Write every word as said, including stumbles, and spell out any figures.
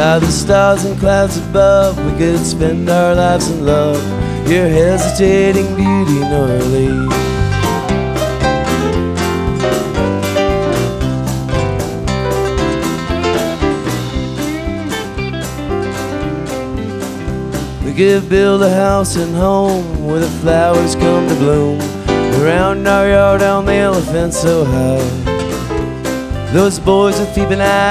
Now the stars and clouds above, we could spend our lives in love. Your hesitating beauty, nor leave. We could build a house and home where the flowers come to bloom. Around our yard on the elephant so high, those boys with peeping eyes